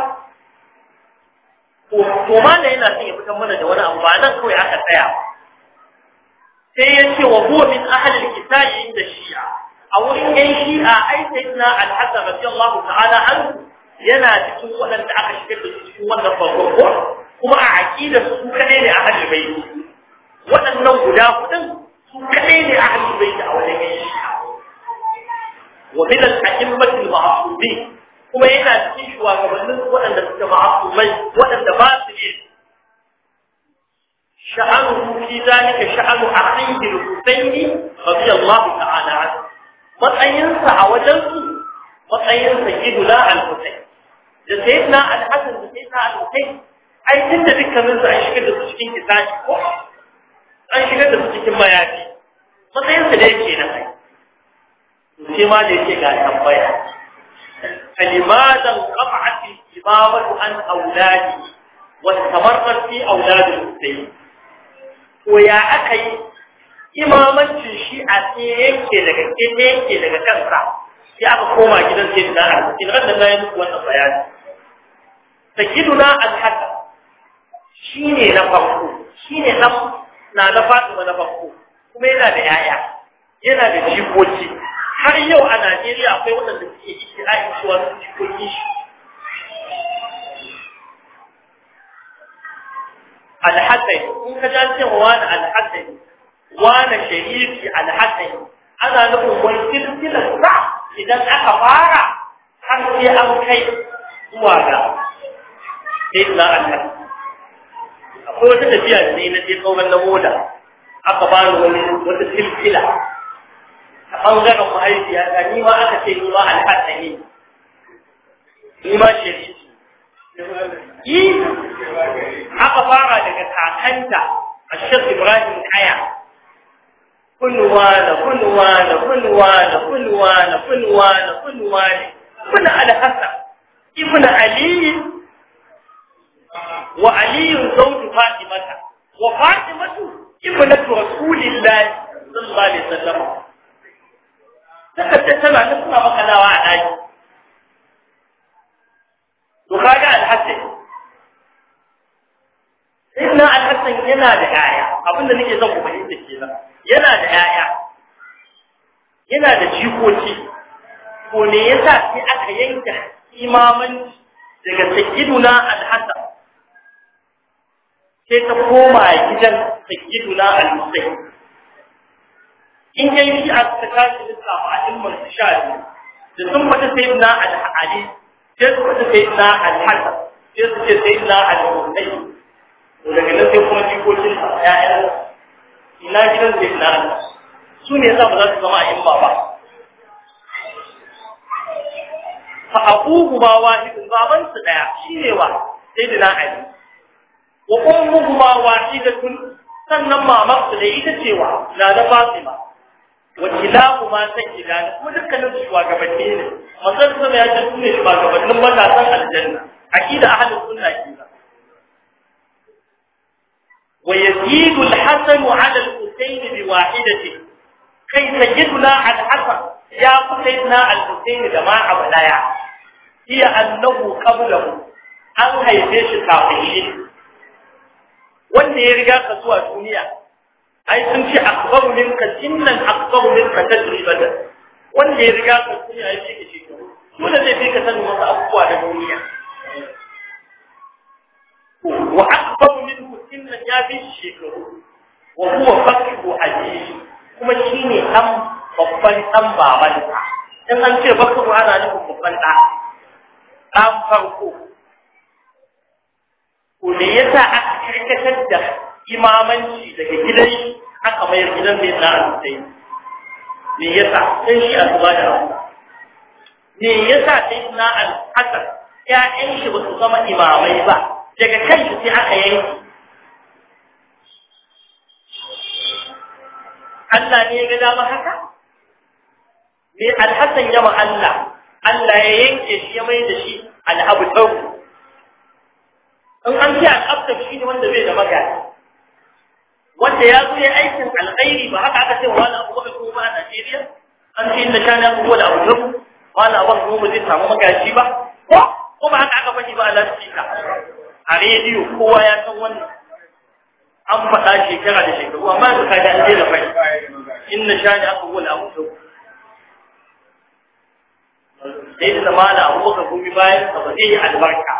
Speaker 1: to ma ne yana son ya fitar mana da wani abu ba nan kawai aka tsaya sai ya ce wa huwa min ahlil kitabi inda shi'a a wurin yan shi'a ai sayyidina al-Hasan radiyallahu ta'ala anhu yana cikin waɗanda aka shigar da cikin wannan farko kuma a aqidar su kadai ne ahlul bait waɗannan guda hudun su kadai ne ahlul bait a wajen shi'a wa min al-a'immati al-ma'sumin kuma yana cikin shugabannin waɗanda suka ma'sumai waɗanda ba su yi sha'anu fi zalika sha'anu akhihi al-Husaini radiyallahu ta'ala anhu matsayinsa a wajen su matsayin sayyiduna al-Husayn da sayyidina al-Hasan da sayyidina al-Husayn ai tunda dukkanin su an shigar da su cikin kisashi ko an shigar da su cikin mayafi matsayin su da yake na kai sai ma da yake ga tambaya kalimadan qaf'at al-imamatu an awladi wa tamarrat fi awlad al-Husayn ko ya akai imamancin shi a tsaye yake daga kansa sai aka koma gidan sayyidina al-Husayn ran da ya muku wannan bayani sayyiduna al-Hasan shine na farko shine na Fatima na farko kuma yana da yaya yana da jikoki har yau a Najeriya akwai wanda suke ikirari cewa su jikoki shi al-Hasan in ka ji cewa wani al-Hasan wani sharifi al-Hasan ana nufin wani silsilar sa idan aka fara har sai an kai zuwa ga sayyidina al-Hasan akwai wata tafiya da na je kauran na moda aka bani wata silsila a ɓangaren mahaifiya ta ni ma aka ce ni ma al-Hasan ne ni ma sharifi aka fara daga kakanta a Sheikh Ibrahim Kaya كنوان ابن الحسن ابن علي وعلي زوج فاطمة وفاطمة ابنة رسول الله صلى الله عليه وسلم تكتب سمع نسمع بقنا وعداي وخاجع الحسن ابن الحسن ينادى آية أبنى نجي زوج بحيث الشيء yana da yaya yana da jikoki ko ne yasa sai aka yanka imaman daga sayyiduna al-Hasan sai ta koma gidan sayyiduna al-Husayn in yayi shi a tsakanin lissafa a ilmin shadi da sun fata sayyiduna al-Ali sai su fata sayyiduna al-Hasan sai su ce sayyiduna al-Husayn to daga nan sai kuma jikokin ya'yan ina gidan zai na su ne za mu za su zama a yin ba fa abubu ba wahidun baban su daya shine wa sayyidina Ali wa ummuhu ma wahidatun sannan mamar su da ita cewa na da Fatima wa kilahu ma sayyida kuma dukkanin su shugabanni ne manzon sama ya ce su ne shugabannin matasan aljanna aqida ahlus sunna kenan ويزيد الحسن على الحسين بواحدته كي سيدنا الحسن يا سيدنا الحسين جماعة ولايا هي أنه قبله أن هيفيش كافيه wanda ya riga ka zuwa duniya ai sun ce akbaru minka jinnan akbaru minka tajribatan wanda ya riga ka duniya ya ce shi dole zai fi ka sanin wasu abubuwa da duniya wa akbaru minhu jinnan ya fi shekaru wa huwa faqihu aziz kuma shine dan babban dan babansa in an ce faqihu ana nufin babban dan farko ko me yasa aka karkatar da imamanci daga gidan aka mayar gidan mai na al-Husayn me yasa dan shi azuba da Allah me yasa sai na al-Hasan ƴaƴan shi ba su zama imamai ba daga kan shi sai aka yanki Allah ne ya ga dama haka me al-Hasan ya ma Allah ya yanke shi ya mai da shi al-Abtar in an ce al-Abtar shi ne wanda bai da magana wanda ya zo ya aikin alkhairi ba haka aka ce wani abu ba kuma a Najeriya an ce inda kana abu da abu wani abu kuma zai samu magaji ba ko ba haka aka faɗi ba a lasfika a rediyo kowa ya san wannan an faɗa shekara da shekaru amma da kada an je da faɗi inna shani aka wala abu sai da zamana abu ka gumi bayan sa ba zai yi albarka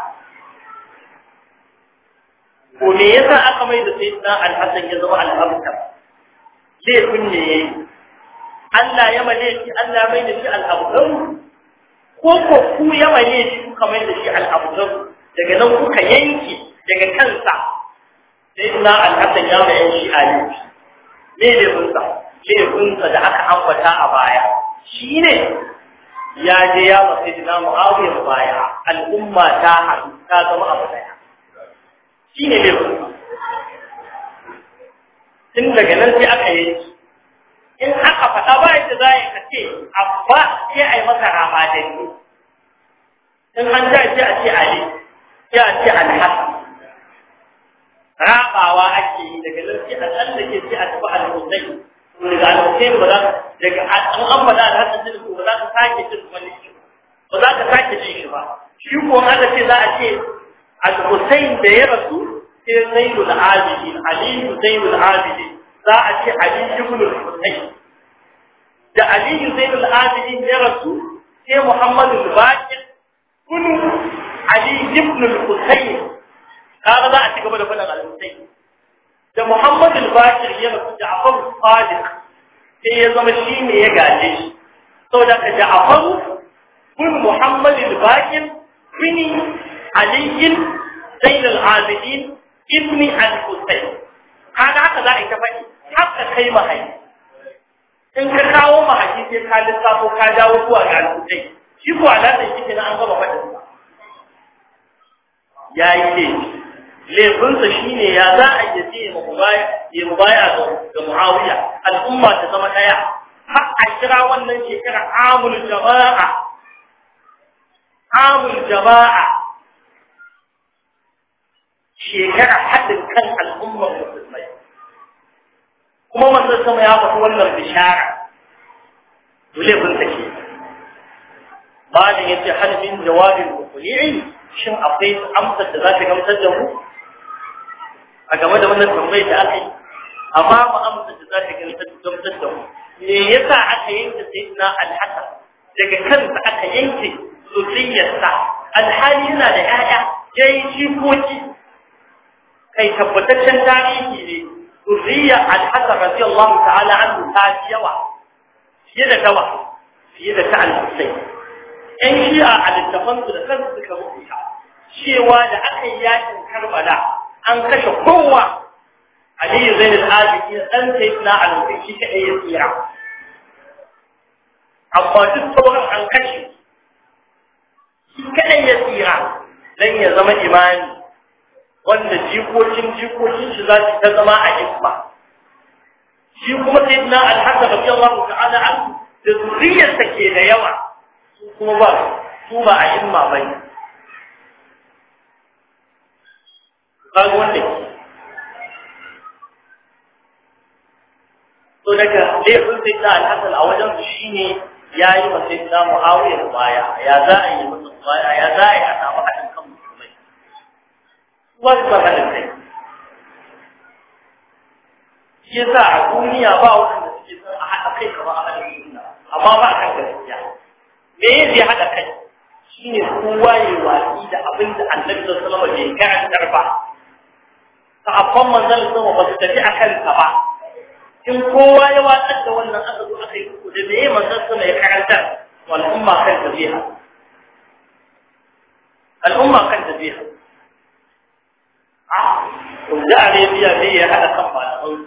Speaker 1: ko me yasa aka mai da sayyidina al-Hasan ya zama al-Abtar laifin ne yayi Allah ya male shi Allah mai da shi al-Abtar ko ku ya male shi kuka mai da shi al-Abtar daga nan kuka yanki daga kansa sayyidina al-Hasan ya mai shi ali me laifinsa da aka ambata a baya shine ya je ya ba sayyidina Muawiya baya al'umma ta haɗu ta zama abu daya shi ne laifin tun daga nan sai aka yi in aka faɗa ba yadda za a kace abba sai a yi masa rama da ni in an ja ce a ce ali sai a ce alhassan rabawa ake yi daga nan sai a tsallake sai a tafi al-Husayn daga al-Husayn ba za ka daga an faɗa alhassan din ba za ka sake jin wani shi ba za ka sake jin shi ba shi ko aka ce za a ce al-Husayn da ya rasu sai Zainul Abidin Ali Zainul Abidin za a ce Ali ibn al-Husayn da Ali Zainul Abidin ya rasu sai Muhammad al-Baqir ibn Ali ibn al-Husayn kaga za a ci gaba da faɗin al-Husayn da Muhammad al-Baqir ya rasu Ja'far al-Sadiq sai ya zama shi ne ya gaje shi saboda ka Ja'far ibn Muhammad al-Baqir ibn Ali Zain al-Abidin ibn al-Husayn kaga haka za a yi ta faɗi haka kai mahaji in ka kawo mahaji sai ka lissafo ka dawo zuwa ga al-Husayn shi ko alaƙar shi kenan an gaba faɗin sa yayi laifinsa shine ya za a yi ce ya mubaya ga Muawiya al'umma ta zama ɗaya har a kira wannan shekara amul jama'a shekara haɗin kan al'ummar musulmai kuma manzon sama ya faɗi wannan bishara dole bin take bayan yace hal min jawabin muqli'in shin akwai amsar da za ta gamsar da mu a game da wannan tambayar da aka yi amma mu amsar da za ta gamsar da mu me yasa aka yanke sayyidina al-Hasan daga kansa aka yanke zuriyarsa alhali yana da ƴaƴa yayi jikoki kai tabbataccen tarihi ne zuriya al-Hasan radiyallahu ta'ala anhu ta yawa fiye da ta al-Husayn ɗan shi'a a littafansu da kansu suka rubuta cewa da aka yi yakin Karbala an kashe kowa Ali Zain al-Abidin dan sayyidina al-Husayn shi kadai ya tsira amma duk sauran an kashe shi kadai ya tsira dan ya zama imani wanda jikokin shi za su ta zama a isma shi kuma sayyidina al-Hasan radiyallahu ta'ala anhu da zuriyarsa ke da yawa kuma su ba a imma bane kaga wanda to daga laifin sayyidina al-Hasan a wajen su shine yayi wa sayyidina Muawiya baya ya za a yi masa baya ya za a yi a samu haɗin kan musulmai wasu ba haɗin kai yasa a duniya ba wanda suke son a haɗa kai kamar a haɗa sunna amma ba kan gaskiya me zai haɗa kai shine kowa ya watsi da abin da Annabi sallallahu alaihi wasallam bai karantar ba sahabban manzon sama ba su tafi akan sa ba in kowa ya watsar da wannan aka zo aka yi da me manzon sama ya karantar wal umma kan tabiha al umma kan tabiha Saudi Arabia ne ya haɗa kan malaman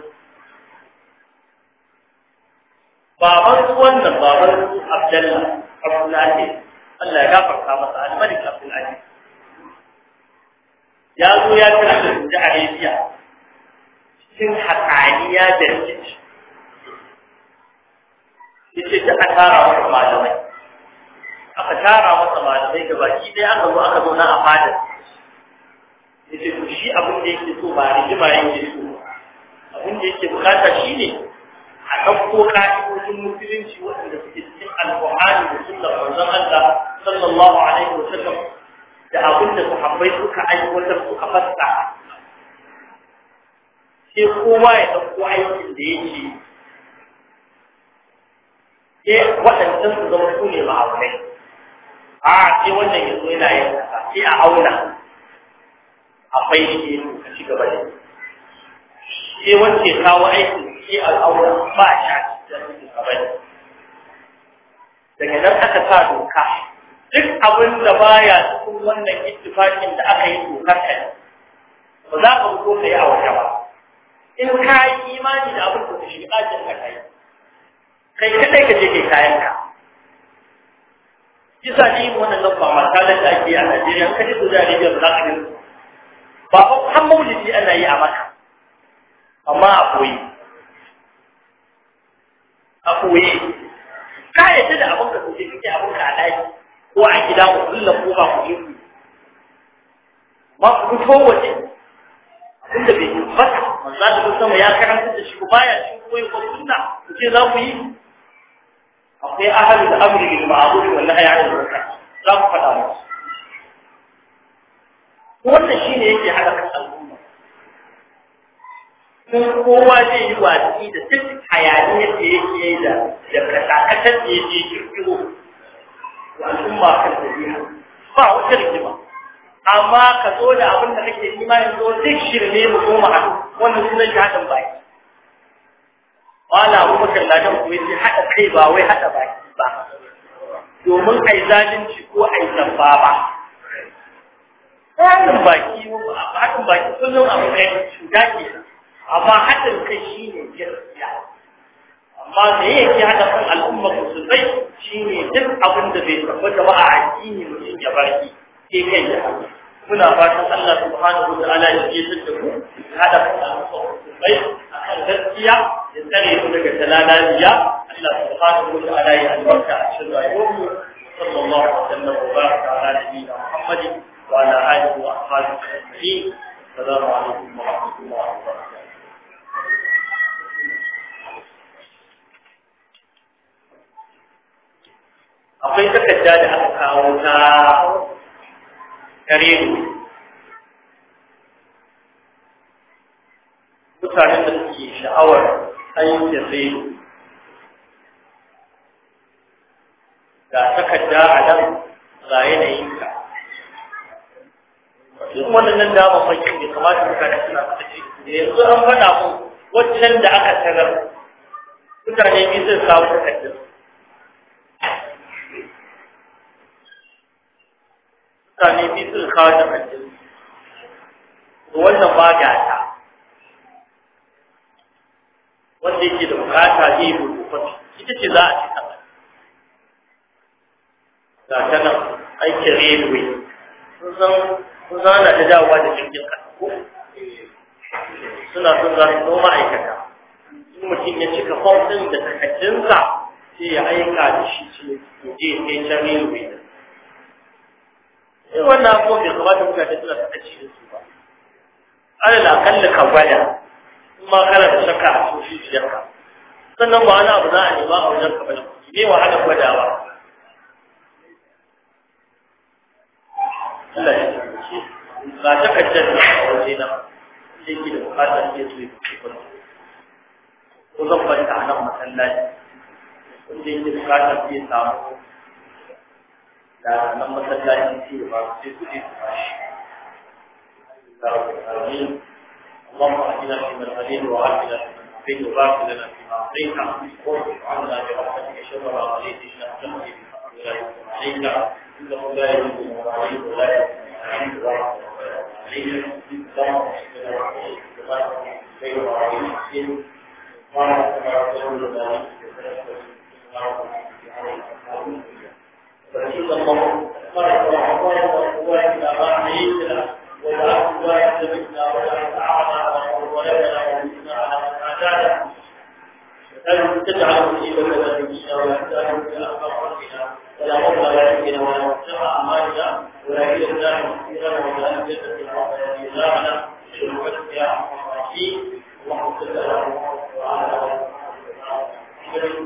Speaker 1: baban su wannan baban su Abdullahi Allah ya gafarta masa al-Malik Abdullahi ya zo ya kira da Saudi Arabia cikin hatsaniya da rikici yace ta tara masa malamai aka tara masa malamai da baki dai aka zo na a fadar yace to shi abin da yake so ba rigima yake so abin da yake bukata shine a dauko ka'idojin musulunci wanda suke cikin alqur'ani da sunnar manzon Allah sallallahu alaihi wasallam da abin da sahabbai suka aiwatar suka fassara sai kowa ya dauko aikin da yake waɗancan su zama su ne ma'aunai sai wannan yanzu yana yin kasa sai a auna akwai shi ka ci gaba da sai wanda ya kawo aiki sai al'aura ba shi a cikin gaba daga nan aka sa doka duk abin da baya cikin wannan ittifaqin da aka yi dokar kai ba za ka fito kai a waje ba in ka yi imani da abin da shi ɗakin ka kai kadai ka je kai kayan ka kisa ni wannan lamba mata da ake a Najeriya kaje Saudi Arabia ba za ka yi ba har maulidi ana yi a maka amma a koyi ka yadda da abin ka soke kake abin ka a ɗaki ko a gida ku kullum ko ba ku yi ku ma ku fito waje abinda bai tabbata manzo da sama ya karanta da shi ko baya cikin koyi ko sunna ku ce za ku yi akwai ahlul amri bil ma'ruf wal nahyi 'anil munkar za ku faɗa musu wannan shine yake hada kan al'umma kun kowa zai yi watsi da duk hayaniyar da yake da kasakatar da yake kirkiro wa al'umma kan tabiha ba wata rigima amma ka zo da abin da kake imani zo duk shirme mu koma a wannan sunan shahadin baki wala Abubakar ladan ku yace hada kai ba wai hada baki ba domin ai zalunci ko ai zamba ba haɗin baki kullum abu kai shuga ke amma haɗin kai shi ne gaskiya amma da yake haɗa kan al'umma musulmai shi ne duk abin da bai tabbata ba a addini mutum ya baki sai kai ya haɗu muna fatan Allah subhanahu wa ta'ala ya ce da ku haɗa kan al'umma musulmai akan gaskiya ya tsare mu daga talalaliya Allah subhanahu wa ta'ala ya albarka a cikin rayuwarmu sallallahu alaihi wa sallam wa baraka ala nabiyyina Muhammadin وعلى آله وأصحابه أجمعين السلام عليكم ورحمة الله وبركاته akwai takarda da aka kawo ta kareru mutanen da suke sha'awar ayyukan zai ga takarda a nan ga yanayinka duk wannan dama fakin da kamata mutane suna fata ce yanzu an faɗa mu waccan da aka tarar mutane biyu sun kawo takardun mutane biyu sun kawo takardun wannan ba gata wanda yake da bukata zai yi rubutu ita ce za a ci sama ga ta nan aikin railway sun zana da dawowa da jirgin kasa ko suna son za su noma aikata in mutum ya cika fom ɗin da takardunsa sai ya aika da shi ce ya je ya kai can railway da sai wannan abubuwan bai kamata mutane suna sakaci da su ba alal akalla ka gwada in ma kana da shakka a soshi biyarka sannan ba wani abu za a nema a wajen ka bane ne wahala gwadawa Allah ya tabbata ga takaddar da a waje na sai ki da bukatar ke zuwa cikin وظبط على مثلا ودي بكاتا في سامو لما مثلا في بعض الشيء اللهم اهدنا فيمن هديت وعافنا فيمن عافيت وبارك لنا فيما اعطيت واصرف عنا برحمتك شر ما قضيت انك تقضي بحق لا يقضى عليك انه لا يذل من عليك ولا يقضى عليك ولا عليك اللهم خير وعليم قال كما تقول ذلك فرشيد الله قال وعطايا إلى ما حييتنا وجعلت الواحد منا ولا أعلى ولدنا ومنا على من عادانا أن تجعل مصيبتنا في ديننا ولا تجعل في أخبار ربنا ولا مضى ذلكنا ولا مجتمع أعمالنا ولا إلى الله مصيرنا ولا أن جنة الرحمة إلهنا شرفتك يا أرحم الراحمين اللهم صل على محمد وعلى آله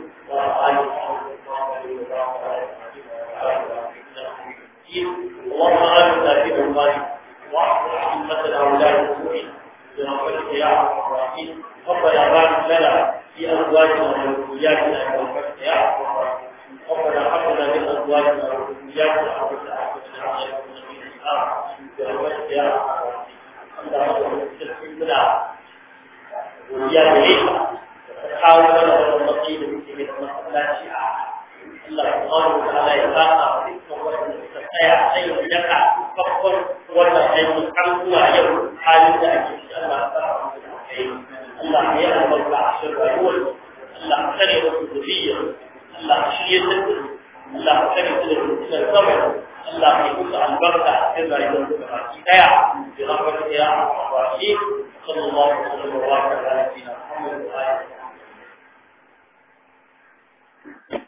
Speaker 1: اللهم آمنا في أوطاننا واصلح أئمتنا وولاة أمورنا برحمتك يا أرحم الراحمين ربنا بارك لنا في أزواجنا وذرياتنا برحمتك يا أرحم الراحمين ربنا هب لنا من أزواجنا وذرياتنا قرة أعين واجعلنا للمتقين إماما برحمتك يا أرحم الراحمين اللهم استغفر لنا وإياك تحاول لنا والنصيب في مثل شيعة الله سبحانه وتعالى يساق اسمه ويستطيع شيء يقع فقر ولا شيء مستحق ويوم حال ذلك الله تعالى الله يعلم العشر الأول الله خير الذرية الله شيء الله خير الصبر الله يقول عن بركة كما يقول برحمتك يا أرحم الراحمين صلى الله وسلم وبارك على نبينا محمد وآله